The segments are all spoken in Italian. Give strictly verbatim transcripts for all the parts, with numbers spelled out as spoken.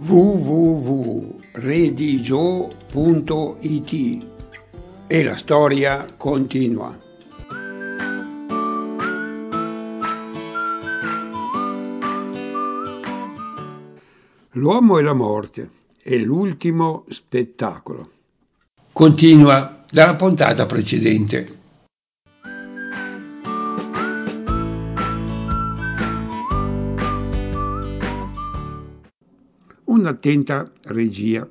w w w punto redigio punto it e la storia continua. L'uomo e la morte è l'ultimo spettacolo. Continua dalla puntata precedente. Un'attenta regia.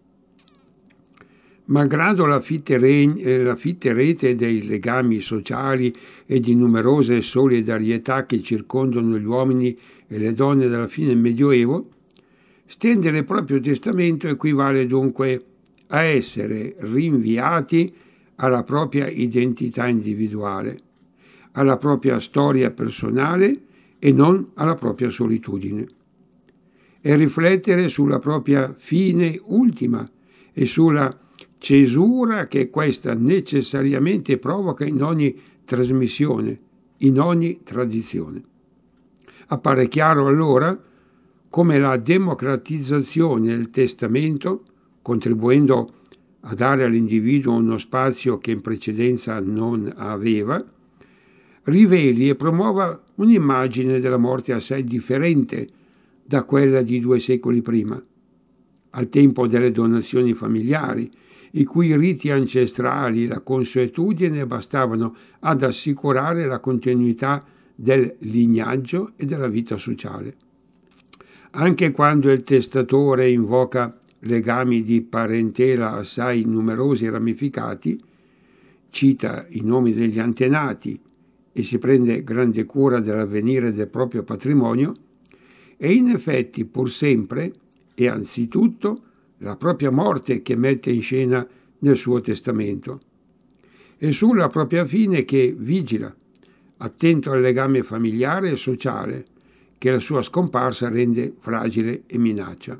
Malgrado la fitte, re- la fitte rete dei legami sociali e di numerose solidarietà che circondano gli uomini e le donne dalla fine del Medioevo, stendere il proprio testamento equivale dunque a essere rinviati alla propria identità individuale, alla propria storia personale e non alla propria solitudine, e riflettere sulla propria fine ultima e sulla cesura che questa necessariamente provoca in ogni trasmissione, in ogni tradizione. Appare chiaro allora come la democratizzazione del testamento, contribuendo a dare all'individuo uno spazio che in precedenza non aveva, riveli e promuova un'immagine della morte assai differente da quella di due secoli prima, al tempo delle donazioni familiari, i cui riti ancestrali e la consuetudine bastavano ad assicurare la continuità del lignaggio e della vita sociale. Anche quando il testatore invoca legami di parentela assai numerosi e ramificati, cita i nomi degli antenati e si prende grande cura dell'avvenire del proprio patrimonio, è in effetti pur sempre e anzitutto la propria morte che mette in scena nel suo testamento, e sulla propria fine che vigila, attento al legame familiare e sociale che la sua scomparsa rende fragile e minaccia.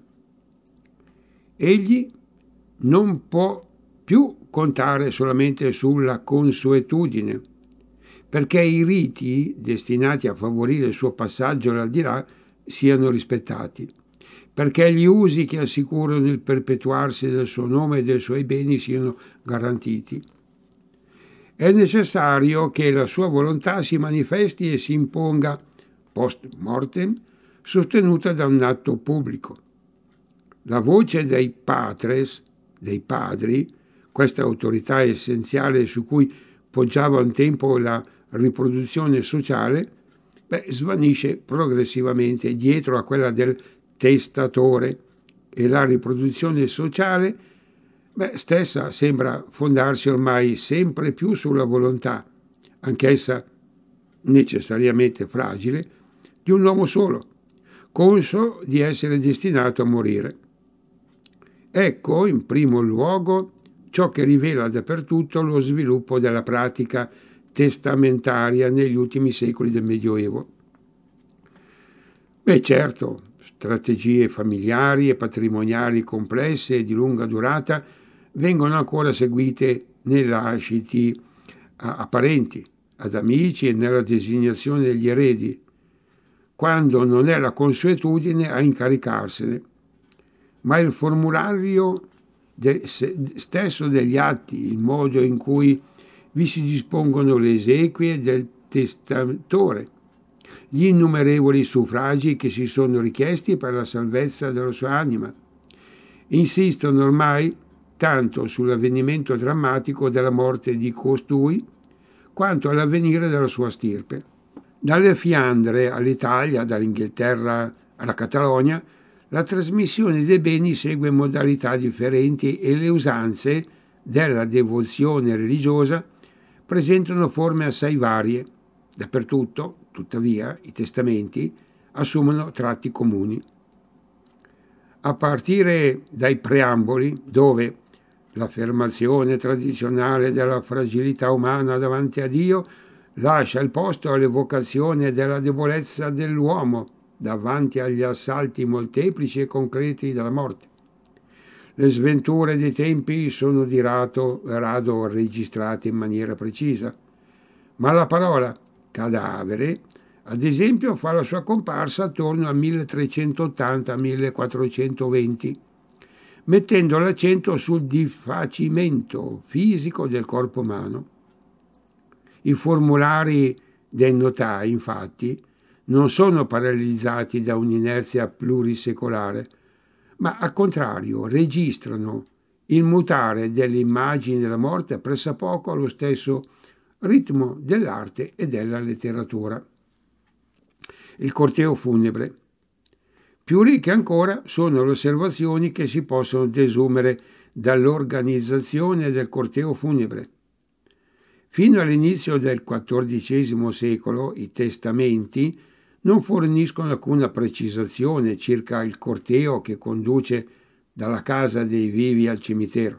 Egli non può più contare solamente sulla consuetudine, perché i riti destinati a favorire il suo passaggio all'aldilà siano rispettati, perché gli usi che assicurano il perpetuarsi del suo nome e dei suoi beni siano garantiti. È necessario che la sua volontà si manifesti e si imponga post mortem, sostenuta da un atto pubblico. La voce dei patres, dei padri, questa autorità essenziale su cui poggiava un tempo la riproduzione sociale, beh, svanisce progressivamente dietro a quella del testatore, e la riproduzione sociale beh, stessa sembra fondarsi ormai sempre più sulla volontà, anch'essa necessariamente fragile, di un uomo solo, conscio di essere destinato a morire. Ecco, in primo luogo, ciò che rivela dappertutto lo sviluppo della pratica testamentaria negli ultimi secoli del Medioevo. Beh, certo, strategie familiari e patrimoniali complesse e di lunga durata vengono ancora seguite nei lasciti a, a parenti, ad amici e nella designazione degli eredi, quando non è la consuetudine a incaricarsene, ma il formulario de, se, stesso degli atti, il modo in cui vi si dispongono le esequie del testatore, gli innumerevoli suffragi che si sono richiesti per la salvezza della sua anima, insistono ormai tanto sull'avvenimento drammatico della morte di costui quanto all'avvenire della sua stirpe. Dalle Fiandre all'Italia, dall'Inghilterra alla Catalogna, la trasmissione dei beni segue modalità differenti e le usanze della devozione religiosa presentano forme assai varie. Dappertutto, tuttavia, i testamenti assumono tratti comuni. A partire dai preamboli, dove l'affermazione tradizionale della fragilità umana davanti a Dio lascia il posto all'evocazione della debolezza dell'uomo davanti agli assalti molteplici e concreti della morte. Le sventure dei tempi sono di rado, rado registrate in maniera precisa, ma la parola cadavere Ad esempio fa la sua comparsa attorno al milletrecentottanta-millequattrocentoventi, mettendo l'accento sul diffacimento fisico del corpo umano. I formulari dei notai, infatti, non sono paralizzati da un'inerzia plurisecolare, ma al contrario registrano il mutare delle immagini della morte pressappoco allo stesso ritmo dell'arte e della letteratura. Il corteo funebre. Più ricche ancora sono le osservazioni che si possono desumere dall'organizzazione del corteo funebre. Fino all'inizio del quattordicesimo secolo i testamenti non forniscono alcuna precisazione circa il corteo che conduce dalla casa dei vivi al cimitero.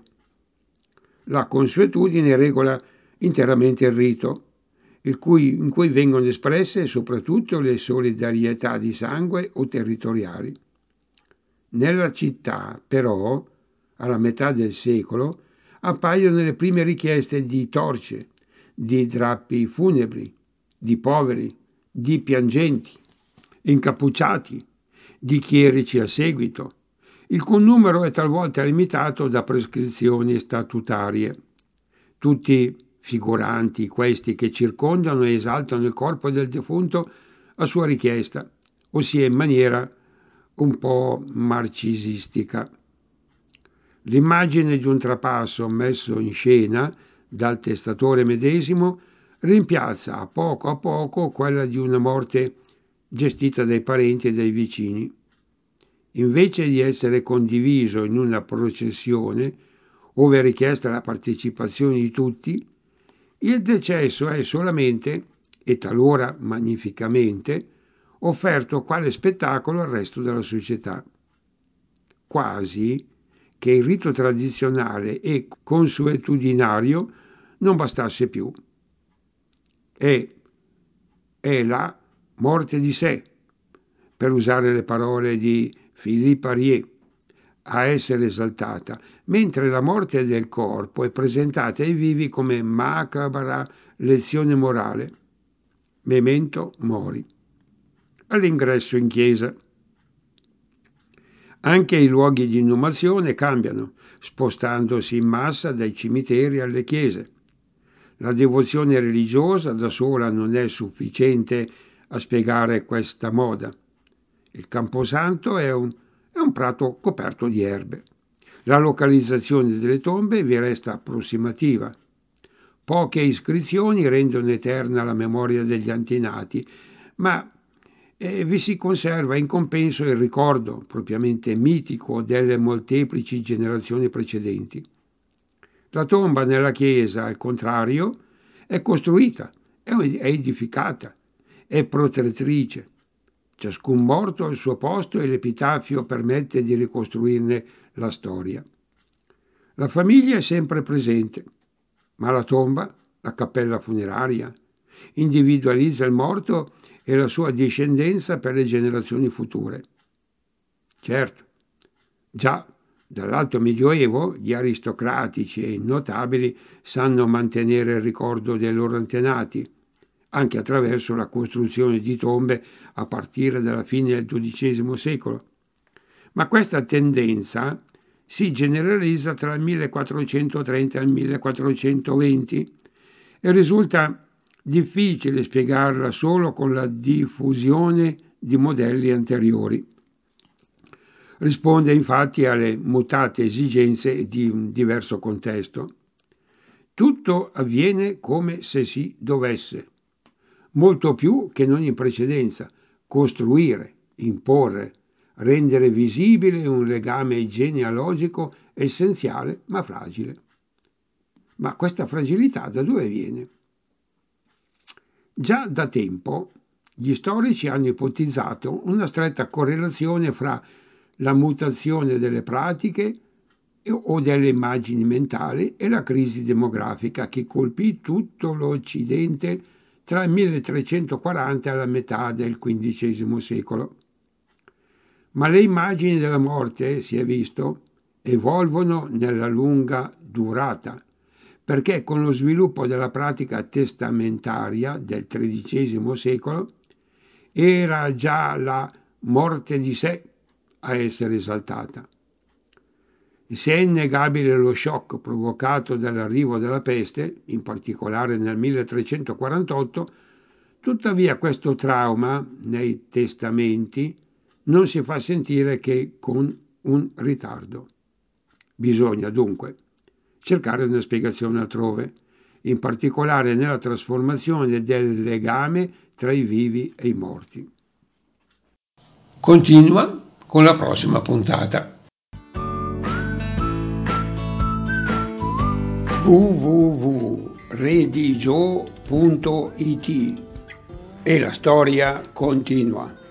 La consuetudine regola interamente il rito, il cui, in cui vengono espresse soprattutto le solidarietà di sangue o territoriali. Nella città, però, alla metà del secolo, appaiono le prime richieste di torce, di drappi funebri, di poveri, di piangenti, incappucciati, di chierici a seguito, il cui numero è talvolta limitato da prescrizioni statutarie. Tutti figuranti questi che circondano e esaltano il corpo del defunto a sua richiesta, ossia in maniera un po' marcisistica. L'immagine di un trapasso messo in scena dal testatore medesimo rimpiazza a poco a poco quella di una morte gestita dai parenti e dai vicini. Invece di essere condiviso in una processione, ove è richiesta la partecipazione di tutti, il decesso è solamente, e talora magnificamente, offerto quale spettacolo al resto della società. Quasi che il rito tradizionale e consuetudinario non bastasse più. È, è la morte di sé, per usare le parole di Philippe Arié, a essere esaltata, mentre la morte del corpo è presentata ai vivi come macabra lezione morale, memento mori. All'ingresso in chiesa. Anche i luoghi di inumazione cambiano, spostandosi in massa dai cimiteri alle chiese. La devozione religiosa da sola non è sufficiente a spiegare questa moda. Il camposanto è un, è un prato coperto di erbe. La localizzazione delle tombe vi resta approssimativa. Poche iscrizioni rendono eterna la memoria degli antenati, ma eh, vi si conserva in compenso il ricordo propriamente mitico delle molteplici generazioni precedenti. La tomba nella chiesa, al contrario, è costruita, è edificata, è protettrice. Ciascun morto ha il suo posto e l'epitafio permette di ricostruirne la storia. La famiglia è sempre presente, ma la tomba, la cappella funeraria, individualizza il morto e la sua discendenza per le generazioni future. Certo, già dall'Alto Medioevo gli aristocratici e i notabili sanno mantenere il ricordo dei loro antenati, anche attraverso la costruzione di tombe a partire dalla fine del dodicesimo secolo. Ma questa tendenza si generalizza tra il millequattrocentotrenta e il millequattrocentoventi e risulta difficile spiegarla solo con la diffusione di modelli anteriori. Risponde infatti alle mutate esigenze di un diverso contesto. Tutto avviene come se si dovesse, molto più che non in precedenza, costruire, imporre, rendere visibile un legame genealogico essenziale ma fragile. Ma questa fragilità da dove viene? Già da tempo gli storici hanno ipotizzato una stretta correlazione fra la mutazione delle pratiche o delle immagini mentali e la crisi demografica che colpì tutto l'Occidente tra il milletrecentoquaranta e la metà del quindicesimo secolo. Ma le immagini della morte, si è visto, evolvono nella lunga durata, perché con lo sviluppo della pratica testamentaria del tredicesimo secolo era già la morte di sé a essere esaltata. Se è innegabile lo shock provocato dall'arrivo della peste, in particolare nel milletrecentoquarantotto, tuttavia questo trauma nei testamenti non si fa sentire che con un ritardo. Bisogna dunque cercare una spiegazione altrove, in particolare nella trasformazione del legame tra i vivi e i morti. Continua con la prossima puntata. w w w punto redigio punto it e la storia continua.